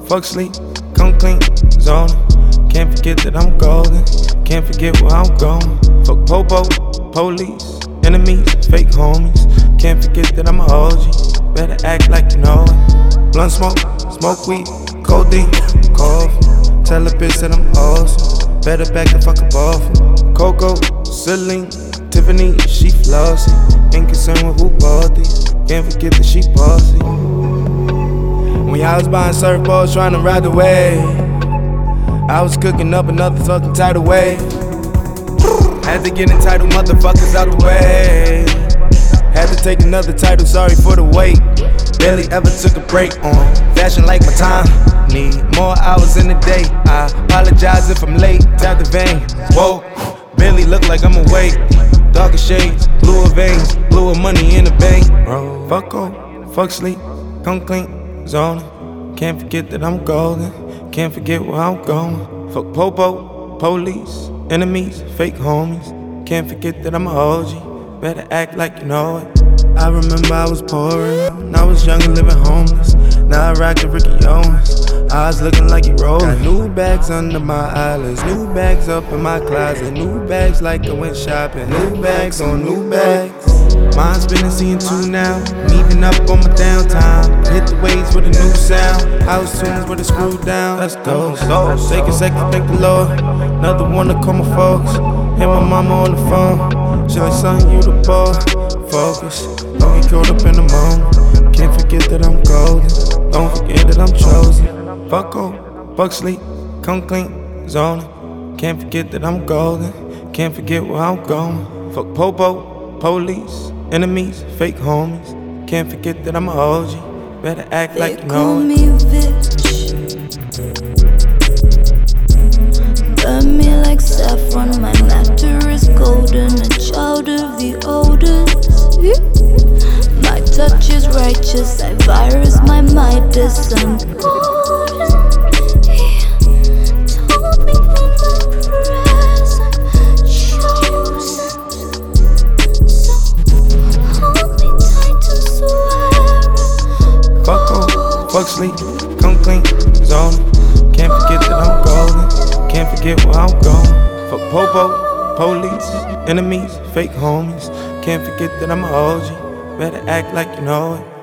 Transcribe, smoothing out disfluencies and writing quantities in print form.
fuck sleep, come clean, zoning. Can't forget that I'm golden, can't forget where I'm going. Fuck popo, police, enemies, fake homies. Can't forget that I'm a OG, better act like you know it. Blunt smoke, smoke weed, codeine, cough. Tell a bitch that I'm awesome, better back the fuck up off. Coco, Celine, Tiffany, she flossy. Ain't concerned with who bought these, can't forget that she bossy. When I was buying surfboards trying to ride the wave, I was cooking up another fucking tidal wave. Had to get entitled motherfuckers out the way. Had to take another title, sorry for the wait. Barely ever took a break on fashion like my time. Need more hours in the day. I apologize if I'm late. Tap the vein, whoa. Barely look like I'm awake. Darker shades, bluer veins, bluer money in the bank. Bro, fuck off, fuck sleep, come clean, zoning. Can't forget that I'm golden, can't forget where I'm going. Fuck popo, police, enemies, fake homies. Can't forget that I'm a OG, better act like you know it. I remember I was pouring, I was young and living homeless. Now I rock the Ricky Owens, eyes looking like you rolling. Got new bags under my eyelids, new bags up in my closet. New bags like I went shopping, new bags on new bags. Mine's been seeing two now, meeting up on my downtime. Hit the waves with a new sound, house tunes with a screw down. Let's go, take a second, thank the Lord. Another one to call my folks, hit my mama on the phone. She like, son, you the boy, focus, don't get caught up in the moment. Can't forget that I'm golden, don't forget that I'm chosen. Fuck off, fuck sleep, come clean, zoning. Can't forget that I'm golden, can't forget where I'm going. Fuck popo, police, enemies, fake homies. Can't forget that I'm a OG, better act like you know it. They call me bitch, burn me like saffron. My matter is golden, a child of the oldest. My touch is righteous, I virus my Midas. I'm golden. He told me in my prayers I'm chosen. So hold me tight and swear. Fuck off, fuck sleep, come clean, zoning. Can't forget that I'm golden, can't forget where I'm going. Fuck popo, police, enemies, fake homies. Can't forget that I'm a OG, better act like you know it.